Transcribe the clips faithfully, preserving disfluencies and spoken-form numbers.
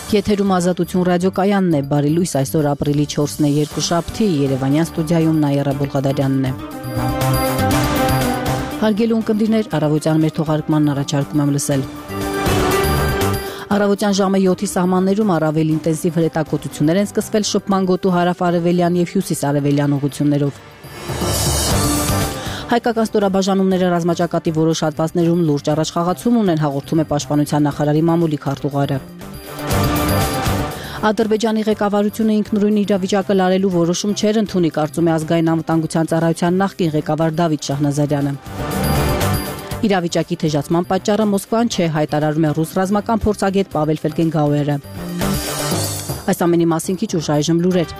Եթերում Ազատություն ռադիոկայանն է, բարի լույս, այսօր ապրիլի չորսն է, երկուշաբթի, Երևանյան ստուդիայում Նաիրա Բոլղադարյանն է։ Հարգելի ունկնդիրներ, առավոտյան մեր թողարկմանն առաջարկում եմ լսել։ Առավոտյան ժամը յոթի սահմաններում առավել ինտենսիվ հրետակոծություններ են սկսվել շփման գոտու հարավ-արևելյան եւ հյուսիս-արևելյան ուղղություններով։ Հայկական ստորաբաժանումները ռազմաճակատի որոշ հատվածներում լուրջ առաջխաղացում ունեն, հաղորդում է Պաշտպանության նախարարի մամուլի քարտուղարը։ Ադրբեջանի ղեկավարությունը ինքնուրույն իրավիճակը լարելու որոշում չէր ընդունի, կարծում է ազգային անվտանգության ծառայության նախկին ղեկավար Դավիթ Շահնազարյանը։ Իրավիճակի թեժացման պատճառը Մոսկվան չէ, հայտարարում է ռուս ռազմական փորձագետ Պավել Ֆելգենգաուերը։ Այս ամենի մասին քիչ ուշ այժմ լուրեր։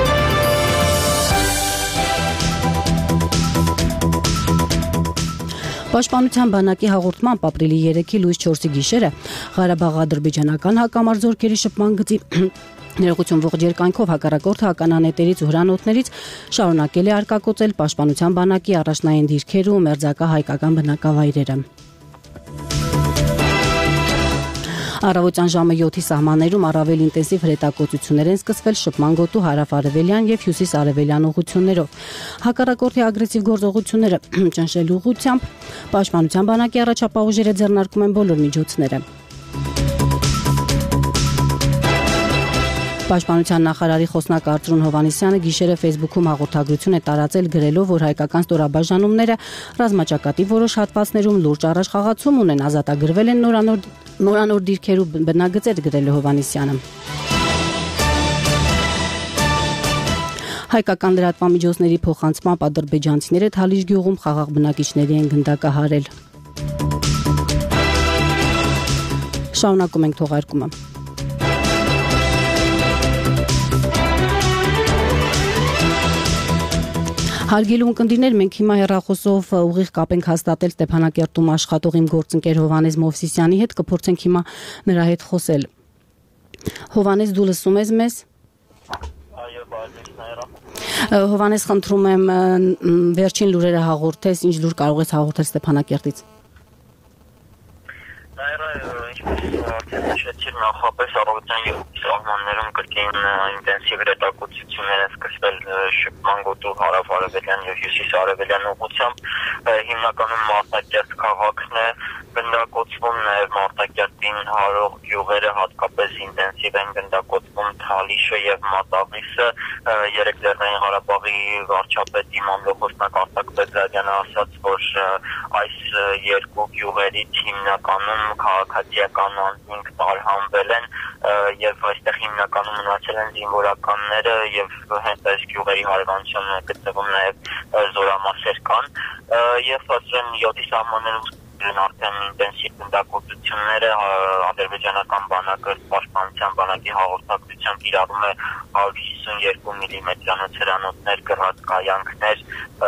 Պաշտպանության բանակի հաղորդմամբ ապրիլի երեքի լույս չորսի գիշերը Ղարաբաղ-ադրբեջանական հակամարտությունների շփման գծի ներողություն ողջ երկայնքով հակառակորդը հականանետերից ու հրանոթներից շարունակել է արկակոծել պաշտպանության բանակի առաջնային դիրքերը ու մերձակա հայկական բնակավայրերը։ Առավոտյան ժամը յոթի սահմաններում առավել ինտենսիվ հրետակոծություններ են սկսվել շփման գոտու հարավ-արևելյան եւ հյուսիս-արևելյան ուղղություններով։ Հակառակորդի ագրեսիվ գործողությունները ճնշելու ուղղությամբ Պաշտպանության բանակի առաջապահ ուժերը ձեռնարկում են բոլոր միջոցները։ Պաշտպանության նախարարի խոսնակ Արծրուն Հովհաննիսյանը գիշերը Facebook-ում հաղորդագրություն է տարածել գրելով, որ հայկական ստորաբաժանումները ռազմաճակատի որոշ հատվածներում լուրջ առաջխաղացում ունեն, ազատագրվել են նորանոր նորանոր դիրքեր ու բնագծեր, գրել է Հովհաննիսյանը։ Հայկական լրատվամիջոցների փոխանցմամբ ադրբեջանցիները Թալիշ գյուղում խաղաղ բնակիչների են գնդակահարել։ Շարունակում ենք թողարկումը։ Հարգելի ունկնդիրներ, մենք հիմա հեռախոսով ուղիղ կապ ենք հաստատել Ստեփանակերտում աշխատող իմ գործընկեր Հովհաննես Մովսիսյանի հետ, կփորձենք հիմա նրա հետ խոսել։ Հովհաննես, դու լսում ես մեզ։ Այո, բարի Նաիրա։ Հովհաննես, խնդրում եմ վերջին լուրերը հաղորդես, ինչ լուր կարող ես հաղորդել Ստեփանակերտից։ Նաիրա, ինչպես արդեն նշեցի, նախապես առավոտյան յոթի սահմաններում կրկին ինտենսիվ հրետակոծություններ են սկսվել շփման գոտու հարավ-արևելյան եւ հյուսիս-արևելյան ուղղությամբ, հիմնականում Մարտակերտ քաղաքն է գնդակոծվում, նաեւ Մարտակերտին հարող գյուղերը հատկապես ինտենսիվ են գնդակոծվում, Թալիշը եւ Մատաղիսը, երեք Լեռնային Ղարաբաղի վարչապետ Իմամլոխոսնակ Արտակ Պետրոսյանը ասաց, որ այս երկու գյուղերից հիմնականում քաղաքացիական անձինք տարհանվել են եւ այստեղ հիմնականում մնացել են զինվորականները եւ հենց այս գյուղերի հարևանության գտնվում նաեւ զորամասեր կան եւ ասեն յոթի սահմաններում արդեն ինտենսիվ գնդակոծությունները ադրբեջանական բանակը պաշտպանության բանակի հաղորդակցությամբ կիրառում է հարյուր հիսունյոթ միլիմետրանոց հրանոթներ, գրած կայանքներ,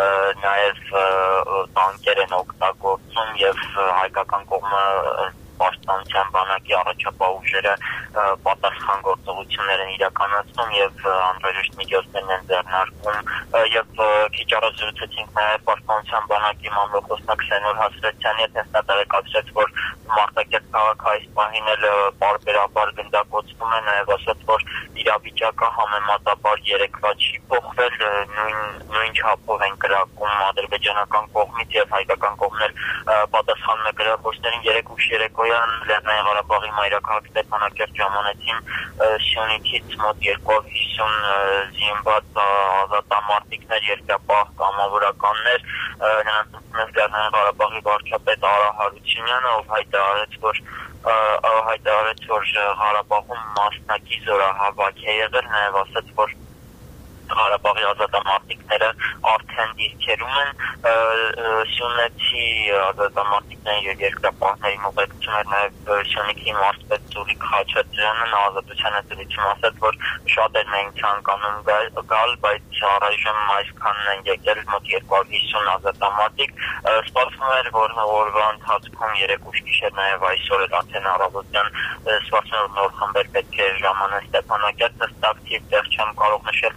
նաև տանկեր են օգտագործում եւ հայկական կողմը պաշտպանության բանակի առաջապահ ուժերը պատասխան գործողություններ են իրականացնում եւ անհրաժեշտ միջոցներ են ձեռնարկում եւ քիչ առաջ զրուցեցինք նաեւ պաշտպանության բանակի մամլոխոսնակ Սենոր Հասրետյանի հետ, նա տեղեկացրեց, որ Մարտակերտ քաղաքը այս պահին էլ պարբերաբար գնդակոծվում է, նաեւ ասաց, որ իրավիճակը համեմատաբար երեկվա չի փոխվել, նույն նույն չափով են կրակում ադրբեջանական կողմից եւ հայկական կողմն էլ պատասխանում է գրակոչներին երեք ուշ երեկոյան Լեռնային Ղարաբաղի մայրաքաղաք Ստեփանակերտ ժամանեցին Սյունիքից մոտ երկու հարյուր հիսուն զինված ազատամարտիկներ, երկրապահ կամավորականներ, նրանց Լեռնային Ղարաբաղի վարչապետ Արա Հարությունյանը, ով հայտարարեց, որ հայտարարեց, որ Ղարաբաղում մասնակի զորահավաք է եղել, նաև ասաց, որ Ղարաբաղի ազատամարտիկները արդեն դիրքերում են, Սյունեցի ազատամարտիկների եւ երկրապահներին ուղեկցում էր նաեւ Սյունիքի մարզպետ Զուրիկ Խաչատրյանը, նա ազատությանը դրիչում ասաց, որ շատերն են ցանկանում գալ, բայց առայժմ այսքանն են եկել մոտ երկու հարյուր հիսուն ազատամարտիկ, սպասվում էր, որ օրվա ընթացքում երեք ուշ գիշեր նաեւ այսօր էլ արդեն առավոտյան սպասվում էր նոր խմբեր պետք է ժամանեն Ստեփանակերտ, հստակ տեղ չեմ կարող նշել,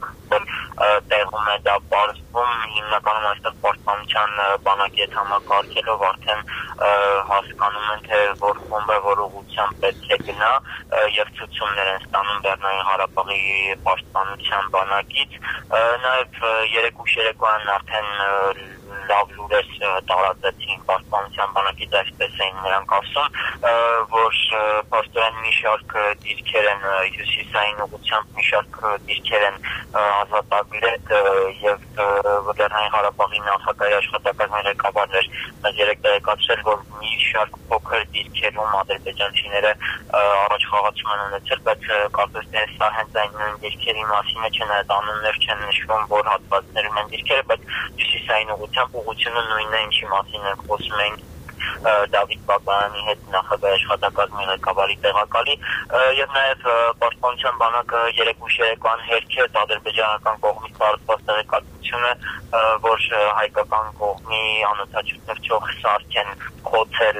տեղում է դա պարզվում, հիմնականում այստեղ պաշտպանության բանակի հետ համակարգելով արդեն հասկանում են, թե որ խումբը որ ուղղությամբ պետք է գնա եւ ցուցումներ են ստանում Լեռնային Ղարաբաղի պաշտպանության բանակից, նաեւ երեկո շերեկոյան արդեն լավ լուրեր տարածեցին պաշտպանության բանակից, այսպես էին նրանք ասում, որ փաստորեն մի շարք դիրքեր են հյուսիսային ուղղությամբ, մի շարք դիրքեր են ազատագրել եւ Լեռնային Ղարաբաղի նախագահի աշխատակազմի ղեկավարն էր մեզ երեկ տեղեկացրել, որ մի շարք փոքր դիրքերում ադրբեջանցիները առաջ խաղացում են ունեցել, բայց կարծես թե սա հենց այն նույն դիրքերի մասին է, չնայած անուններ չեն նշվում, որ հատվածներում են դիրքերը, բայց հյուսիսային ուղղությամբ ուղղությունը նույնն է, ինչի մասին ենք խոսում ենք Դավիթ Բաբայանի հետ նախագահի աշխատակազմի ղեկավարի տեղակալի եւ նաեւ պաշտպանության բանակը երեկո շերեկոյան հերքեց ադրբեջանական կողմից տարածված տեղեկատվությունը, որ հայկական կողմի անօթաչուներ չող սարք են խոցել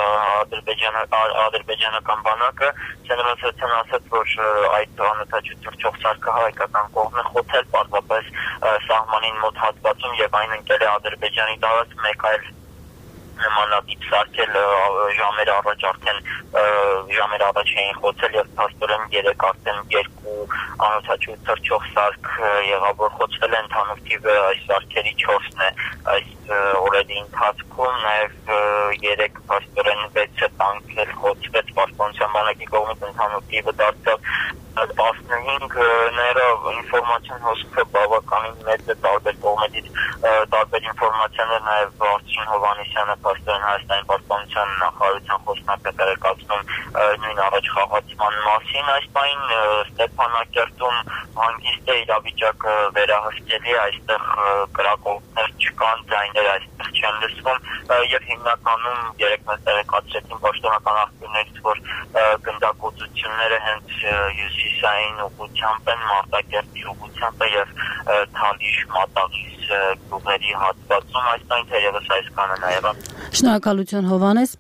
ադրբեջանական բանակը, ցենտրալացիան ասաց, որ այդ անօթաչուներ չող սարքը հայկական կողմն է խոցել պարզապես սահմանին մոտ հատվածում եւ այն ընկել է Ադրբեջանի տարածք, մեկ այլ նմանատիպ սարքել ժամեր առաջ արդեն ժամեր առաջ էին խոցել եւ փաստորեն երեք արդեն երկու անօթաչու թռչող սարք եղավ, որ խոցվել են, ընդհանուր թիվը այս սարքերի չորսն է այս օրերի ընթացքում, նաեւ երեք փաստորեն վեցը տանկ էլ խոցվեց պաշտպանության բանակի կողմից, ընդհանուր թիվը դարձավ տասնհինգ, ներով ինֆորմացիոն հոսքը բավականին մեծ է տարբեր կողմերից, տարբեր ինֆորմացիաներ, նաև Արծին Հովհաննիսյանը փաստորեն Հայաստանի պաշտպանության նախարարության խոսնակը տեղեկացնում նույն առաջ խաղացման մասին, այս պայն Ստեփանակերտում հանգիստ է իրավիճակը վերահսկելի, այստեղ կրակոցներ չկան, ձայներ այստեղ չեն լսվում եւ հիմնականում երեք մեզ տեղեկացրեցին պաշտոնական աղբյուրներից, որ գնդակոծությունները հենց հյուսիսային ուղղությամբ են, Մարտակերտի ուղղությամբ եւ Թալիշ Մատաղիս գյուղերի հատվածում, այսինքն թերևս այսքանը նաեւ։ Շնորհակալություն Հովհաննես։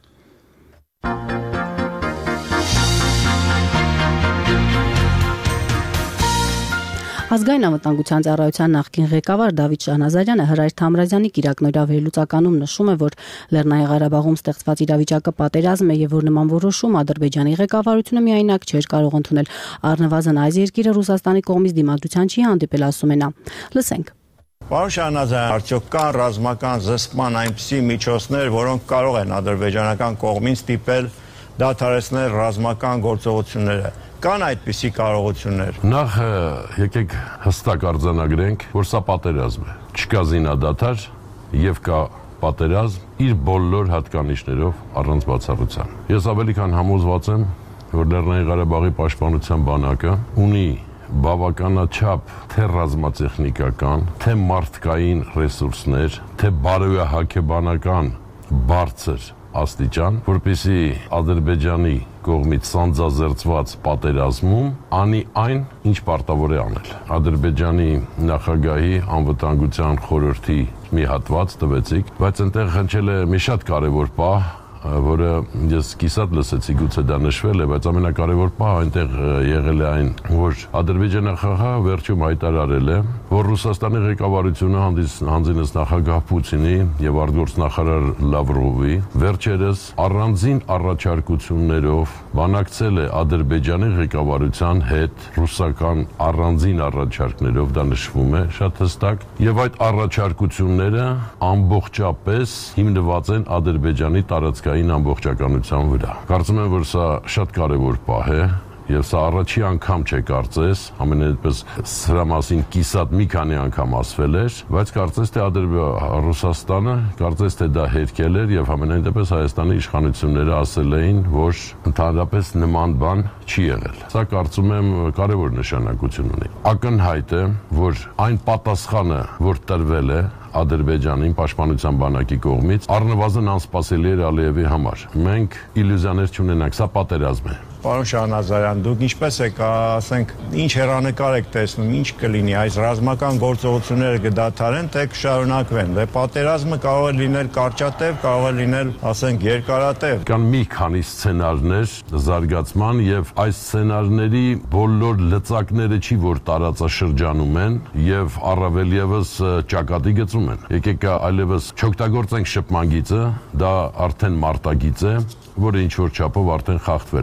Ազգային անվտանգության ծառայության նախկին ղեկավար Դավիթ Շահնազարյանը Հրայր Թամրազյանի կիրակնօրյա վերլուծականում նշում է, որ Լեռնային Ղարաբաղում ստեղծված իրավիճակը պատերազմ է եւ որ նման որոշում Ադրբեջանի ղեկավարությունը միայնակ չէր կարող ընդունել։ Առնվազն այս երկիրը Ռուսաստանի կողմից դիմադրության չի հանդիպել, ասում է նա։ Լսենք։ Պարոն Շահնազարյան, արդյոք կան ռազմական զսպման այնպիսի միջոցներ, որոնք կարող են ադրբեջանական կողմից ստիպել դադարեցնել ռազմական գործողությունները։ Կան այդպիսի կարողություններ։ Նախ եկեք հստակ արձանագրենք, որ սա պատերազմ է։ Չկա զինադադար եւ կա պատերազմ իր բոլոր հատկանիշներով առանց բացառության։ Ես ավելի քան համոզված եմ, որ Լեռնային Ղարաբաղի պաշտպանության բանակը ունի բավականաչափ թե ռազմատեխնիկական, թե մարդկային ռեսուրսներ, թե բարոյահոգեբանական բարձր աստիճան, որպեսզի Ադրբեջանի կողմից սանձազերծված պատերազմում անի այն, ինչ պարտավոր է անել։ Ադրբեջանի նախագահի անվտանգության խորհրդի մի հատված տվեցիք, բայց այնտեղ հնչել է մի շատ կարևոր պահ, որը ես կիսատ լսեցի, գուցե դա նշվել է, բայց ամենակարևոր պահը այնտեղ եղել է այն, որ ադրբեջանախաղը վերջում հայտարարել է, որ Ռուսաստանի ղեկավարությունը հանձինս նախագահ Պուտինի եւ արտգործնախարար Լավրովի վերջերս առանձին առաջարկություններով բանակցել է Ադրբեջանի ղեկավարության հետ ռուսական առանձին առաջարկներով, դա նշվում է շատ հստակ, եւ այդ առաջարկությունները ամբողջապես հիմնված են Ադրբեջանի տարածքային ամբողջականության վրա։ Կարծում եմ, որ սա շատ կարևոր պահ է եւ սա առաջի անգամ չէ կարծես, ամենայնպես սրա մասին կիսատ մի քանի անգամ ասվել էր, բայց կարծես թե Ռուսաստանը կարծես թե դա հերքել էր եւ ամենայնպես Հայաստանի իշխանությունները ասել էին, որ ընդհանրապես նման բան չի եղել։ Սա կարծում եմ կարևոր նշանակություն ունի։ Ակնհայտ է, որ այն պատասխանը, որ տրվել է Ադրբեջանին պաշտպանության բանակի կողմից, առնվազն անսպասելի էր Ալիևի համար։ Մենք իլյուզիաներ չունենանք, սա պատերազմ է։ Պարոն Շահնազարյան, դուք ինչպես եք, ասենք, ինչ հեռանկար եք տեսնում, ինչ կլինի, այս ռազմական գործողությունները կդադարեն, թե կշարունակվեն։ Դե պատերազմը կարող է լինել կարճատև, կարող է լինել, ասենք, երկարատև։ Կան մի քանի սցենարներ զարգացման եւ այս սցենարների բոլոր լծակները չի որ տարածաշրջանում են եւ առավել եւս ճակատի գծում են։ Եկեք այլևս չօգտագործենք շփման գիծը, դա արդեն մարտագիծ է, որը ինչ որ չափով արդեն խախտվել է։ Եկեք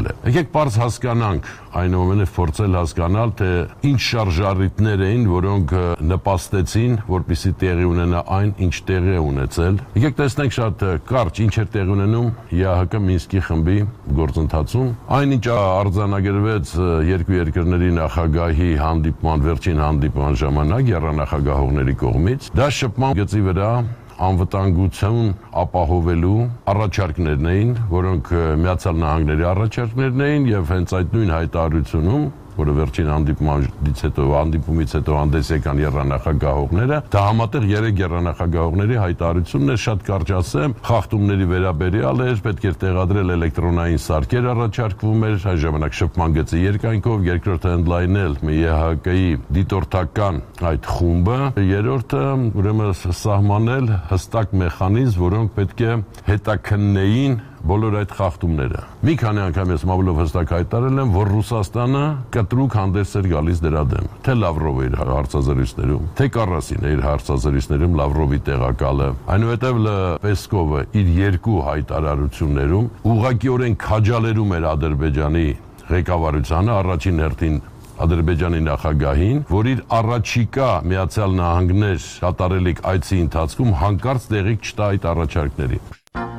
պարզ հասկանանք, այնուամենայնիվ փորձել հասկանալ, թե ինչ շարժառիթներ էին, որոնք նպաստեցին, որպեսզի տեղի ունենա այն, ինչ տեղի է ունեցել։ Եկեք տեսնենք շատ կարճ ինչ էր տեղի ունենում Ե Ահ Կը Մինսկի խմբի գործընթացում։ Այնինչ արձանագրվեց երկու երկրների նախագահի հանդիպման, վերջին հանդիպման ժամանակ եռանախագահողների կողմից, դա շփման գծի վրա անվտանգություն ապահովելու առաջարկներն էին, որոնք Միացյալ Նահանգների առաջարկներն էին եւ հենց այդ նույն հայտարարությունում, որը վերջին հանդիպումից հետո հանդիպումից հետո հանդես եկան եռանախագահողները, դա համատեղ երեք եռանախագահողների հայտարարությունն է, շատ կարճ ասեմ, խախտումների վերաբերյալ էր, պետք էր տեղադրել էլեկտրոնային սարքեր առաջարկվում էր, այն ժամանակ շփման գծի երկայնքով, երկրորդը ընդլայնել Ե Ահ Կը-ի դիտորդական այդ խումբը, երրորդը ուրեմն սահմանել հստակ մեխանիզմ, որոնք պետք է հետաքննեին բոլոր այդ խախտումները։ Մի քանի անգամ ես մամուլով հստակ հայտարարել եմ, որ Ռուսաստանը կտրուկ հանդես էր գալիս դրա դեմ։ Թե Լավրովը իր հարցազրույցներում, թե Կարասինը իր հարցազրույցներում Լավրովի տեղակալը, այնուհետև Պեսկովը իր երկու հայտարարություններում ուղղակիորեն քաջալերում էր Ադրբեջանի ղեկավարությանը, առաջին հերթին Ադրբեջանի նախագահին, որ իր առաջիկա Միացյալ Նահանգներ կատարելիք այցի ընթացքում հանկարծ տեղիք չտա այդ առաջարկներին։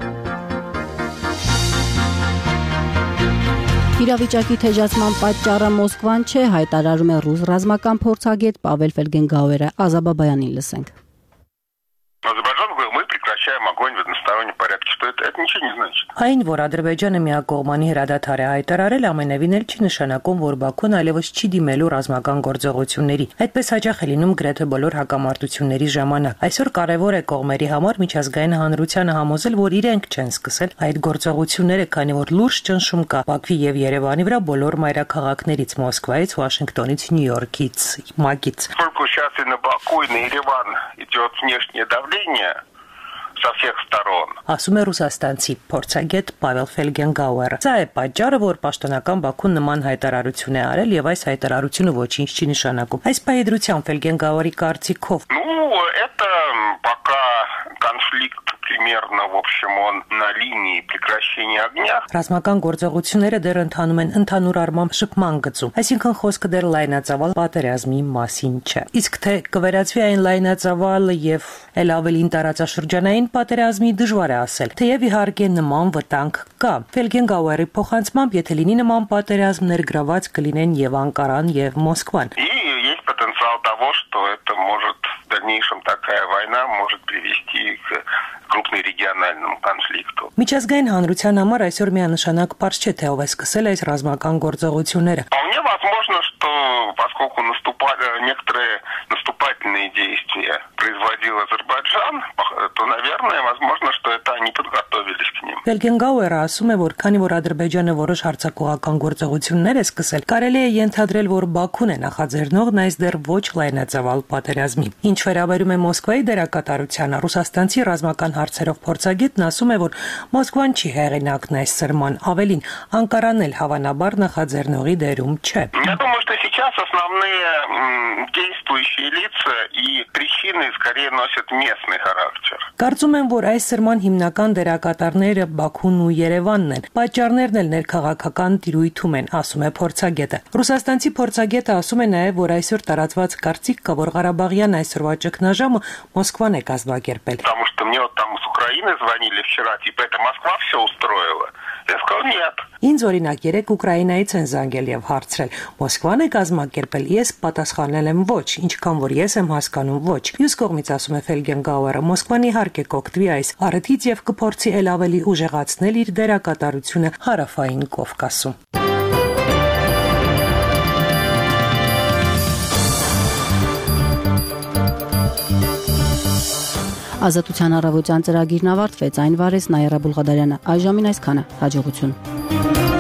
Իրավիճակի թեժացման պատճառը Մոսկվան չէ, հայտարարում է ռուս ռազմական փորձագետ Պավել Ֆելգենգաուերը, Ազաբաբայանին լսենք։ Այն, որ Ադրբեջանը միակողմանի հրադադար է հայտարարել, ամենևին էլ չի նշանակում, որ Բաքուն այլևս չի դիմելու ռազմական գործողությունների։ Այդպես հաճախ է լինում գրեթե բոլոր հակամարտությունների ժամանակ։ Այսօր կարևոր է կողմերի համար միջազգային հանրությանը համոզել, որ իրենք չեն սկսել այդ գործողությունները, քանի որ луж ճնշում кա Բաքվի եւ Երևանի վրա բոլոր մայրաքաղաքներից՝ Մոսկվայից, Վաշինգտոնից, Նյու Յորքից, ՄԱԿ-ից։ Со всех сторон. Ասում է ռուսաստանցի փորձագետ Պավել Ֆելգենգաուերը։ Սա է պատճառը, որ պաշտոնական Բաքուն նման հայտարարություն է արել եւ այս հայտարարությունը ոչինչ չի նշանակում։ Այս պահեդրության Ֆելգենգաուերի կարծիքով Ну, это пока конфликт примерно, в общем, он на линии прекращения огня. Ռազմական գործողությունները դեռ ընթանում են ընդհանուր առմամբ շփման գծում, այսինքն խոսքը դեռ լայնածավալ պատերազմի մասին չէ։ Իսկ թե կվերածվի այն լայնածավալ եւ ել ավելին տարածաշրջանային պատերազմի դժվար է ասել, թեև իհարկե նման վտանգ կա։ Ֆելգենգաուերի փոխանցմամբ, եթե լինի նման պատերազմ, ներգրաված կլինեն եւ Անկարան եւ Մոսկվան։ И есть потенциал того, что это может в дальнейшем такая война может привести к крупному региональному конфликту. Միջազգային հանրության համար այսօր միանշանակ պարզ չէ, թե ով է սկսել այս ռազմական գործողությունները։ Вполне возможно, что поскольку наступали некоторые наступательные действия производил Азербайджан, то, наверное, возможно, что это они подготовились к ним. Ֆելգենգաուերը ասում է, որ քանի որ Ադրբեջանը որոշ հարձակողական գործողություններ է սկսել, կարելի է ենթադրել, որ Բաքուն է նախաձեռնողն այս դեռ ոչ լայնածավալ պատերազմի։ Ինչ վերաբերում է Մոսկվայի դերակատարությանը, ռուսաստանցի ռազմական հարցերով փորձագետն ասում է, որ Մոսկվան չի հեղինակն այս սրման, ավելին Անկարանն էլ հավանաբար նախաձեռնողի դերում չէ։ Я думаю, что сейчас основные действующие лица и причины скорее носят местный характер. Կարծում եմ, որ այս սրման հիմնական դերակատարները Բաքուն ու Երևանն են։ Պատճառներն էլ ներքաղաքական տիրույթում են, ասում է փորձագետը։ Ռուսաստանցի փորձագետը ասում է նաև, որ այսօր տարածված կարծիք կա, որ Ղարաբաղյան այսօրվա ճգնաժամը Մոսկվան է կազմակերպել։ Потому что мне вот там с Украины звонили вчера, типа это Москва все устроила. Я сказал нет. Ինձ օրինակ երեք Ուկրաինայից են զանգել եւ հարցրել. Մոսկվան է կազմակերպել, ես պատասխանել եմ ոչ, ինչքան որ ես եմ հասկանում ոչ։ Մյուս կողմից ասում է Ֆելգենգաուերը, Մոսկվան իհարկե կօգտվի այս առիթից եւ կփորձի ել ավելի ուժեղացնել իր դերակատարությունը հարավային Կովկասում։ Ազատության առավոտյան ծրագիրն ավարտվեց, այն վարեց Նաիրա Բուլղադարյանը։ Այժմին այսքանը, հաջողություն։